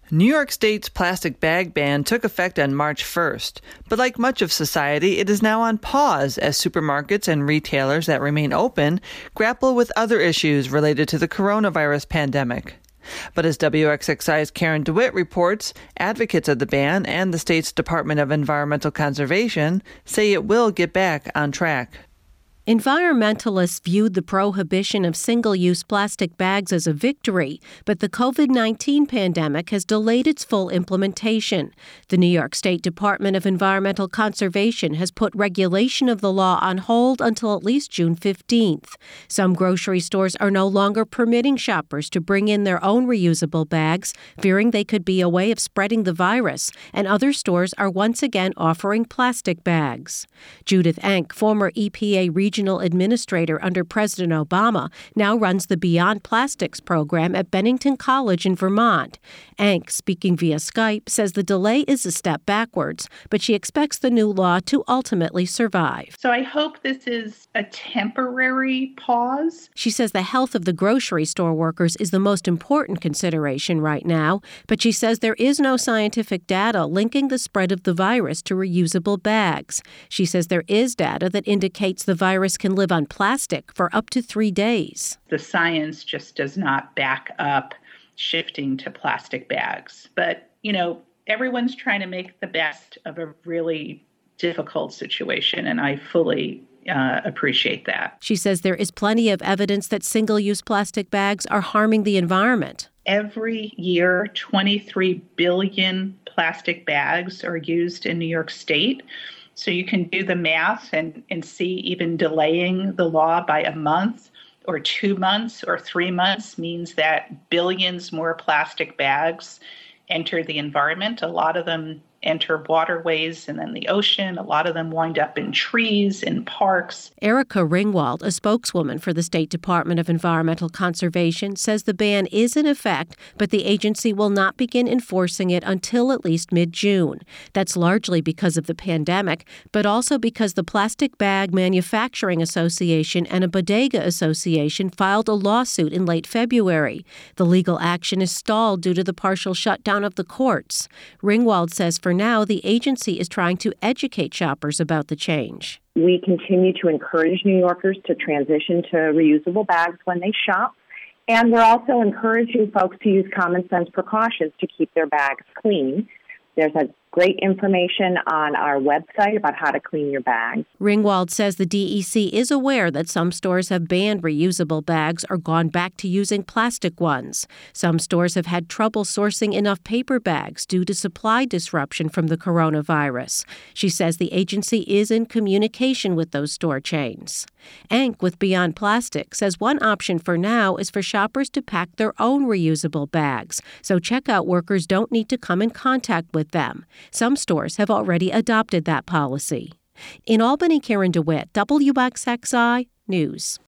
New York State's plastic bag ban took effect on March 1st, but like much of society, it is now on pause as supermarkets and retailers that remain open grapple with other issues related to the coronavirus pandemic. But as WXXI's Karen DeWitt reports, advocates of the ban and the state's Department of Environmental Conservation say it will get back on track. Environmentalists viewed the prohibition of single-use plastic bags as a victory, but the COVID-19 pandemic has delayed its full implementation. The New York State Department of Environmental Conservation has put regulation of the law on hold until at least June 15th. Some grocery stores are no longer permitting shoppers to bring in their own reusable bags, fearing they could be a way of spreading the virus, and other stores are once again offering plastic bags. Judith Enck, former EPA regional administrator under President Obama, now runs the Beyond Plastics program at Bennington College in Vermont. Enck, speaking via Skype, says the delay is a step backwards, but she expects the new law to ultimately survive. So I hope this is a temporary pause. She says the health of the grocery store workers is the most important consideration right now, but she says there is no scientific data linking the spread of the virus to reusable bags. She says there is data that indicates the virus can live on plastic for up to 3 days. The science just does not back up shifting to plastic bags. But, everyone's trying to make the best of a really difficult situation, and I fully appreciate that. She says there is plenty of evidence that single-use plastic bags are harming the environment. Every year, 23 billion plastic bags are used in New York State. So you can do the math and see even delaying the law by a month or 2 months or 3 months means that billions more plastic bags enter the environment. A lot of them enter waterways and then the ocean. A lot of them wind up in trees, in parks. Erica Ringwald, a spokeswoman for the State Department of Environmental Conservation, says the ban is in effect, but the agency will not begin enforcing it until at least mid-June. That's largely because of the pandemic, but also because the Plastic Bag Manufacturing Association and a Bodega Association filed a lawsuit in late February. The legal action is stalled due to the partial shutdown of the courts. Ringwald says for now, the agency is trying to educate shoppers about the change. We continue to encourage New Yorkers to transition to reusable bags when they shop, and we're also encouraging folks to use common sense precautions to keep their bags clean. There's a great information on our website about how to clean your bags. Ringwald says the DEC is aware that some stores have banned reusable bags or gone back to using plastic ones. Some stores have had trouble sourcing enough paper bags due to supply disruption from the coronavirus. She says the agency is in communication with those store chains. Enck with Beyond Plastic says one option for now is for shoppers to pack their own reusable bags, so checkout workers don't need to come in contact with them. Some stores have already adopted that policy. In Albany, Karen DeWitt, WXXI News.